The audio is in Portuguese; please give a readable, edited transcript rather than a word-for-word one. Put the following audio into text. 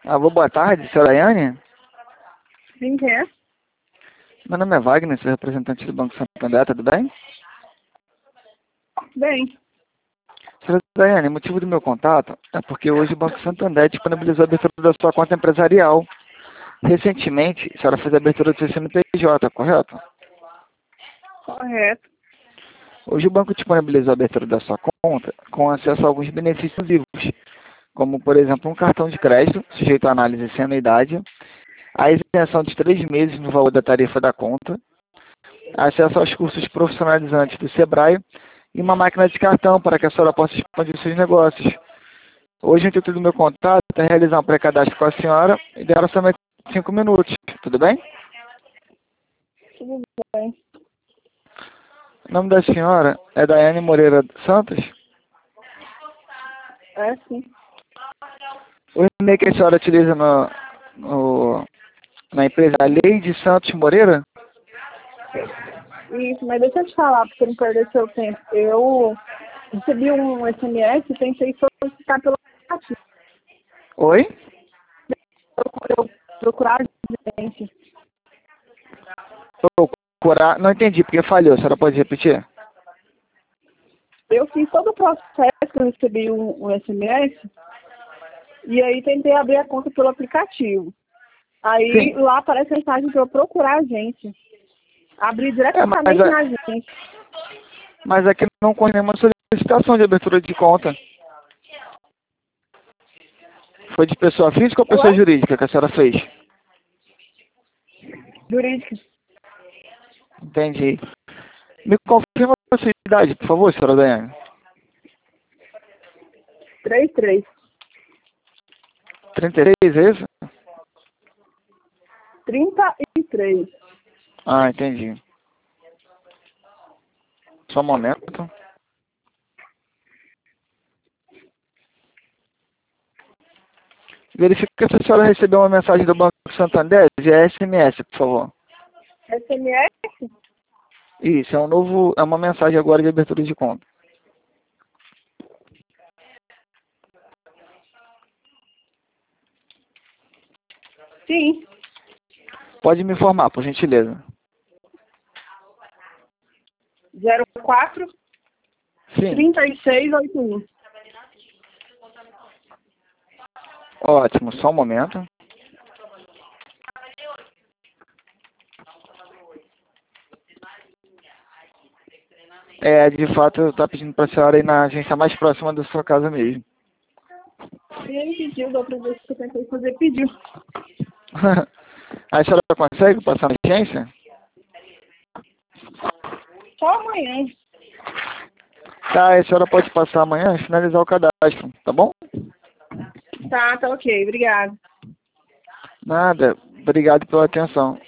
Alô, boa tarde, senhora Daiane? Sim, quem é? Meu nome é Wagner, sou representante do Banco Santander, tudo bem? Bem, Senhora Daiane, o motivo do meu contato é porque hoje o Banco Santander disponibilizou a abertura da sua conta empresarial. Recentemente, a senhora fez a abertura do seu CNPJ, correto? correto. Hoje o banco disponibilizou a abertura da sua conta com acesso a alguns benefícios exclusivos, como, por exemplo, um cartão de crédito sujeito à análise sem anuidade, a isenção de 3 meses no valor da tarifa da conta, acesso aos cursos profissionalizantes do Sebrae e uma máquina de cartão para que a senhora possa expandir seus negócios. Hoje o intuito do meu contato é realizar um pré-cadastro com a senhora e deram somente 5 minutos. Tudo bem? Tudo bem. O nome da senhora é Daiane Moreira Santos. É, sim. O e-mail que a senhora utiliza na empresa é Leide Santos Moreira? Isso, mas deixa eu te falar, para você não perder seu tempo. Eu recebi um SMS e tentei solicitar pelo aplicativo. Oi? Eu procurar gente. Procurar. Não entendi porque falhou. A senhora pode repetir? Eu fiz todo o processo, eu recebi um SMS e aí tentei abrir a conta pelo aplicativo. Aí Sim. lá aparece a mensagem para eu procurar a agência. Abrir diretamente na agência. Mas aqui não consta nenhuma solicitação de abertura de conta. Foi de pessoa física ou pessoa jurídica que a senhora fez? Jurídica. Entendi. Me confirma a sua idade, por favor, senhora Daiane. 33. 33, é isso? 33. Ah, entendi. Só um momento. Verifica se a senhora recebeu uma mensagem do Banco Santander de SMS, por favor. SMS? Isso, é uma mensagem agora de abertura de conta. Sim. Pode me informar, por gentileza. 04 Sim. 3681. Ótimo, só um momento. De fato, está pedindo para a senhora ir na agência mais próxima da sua casa mesmo. E ele pediu, da outra vez que eu tentei fazer, pediu. A senhora consegue passar na agência? Só amanhã. Tá, a senhora pode passar amanhã e finalizar o cadastro, tá bom? Tá ok. Obrigada. Nada, obrigado pela atenção.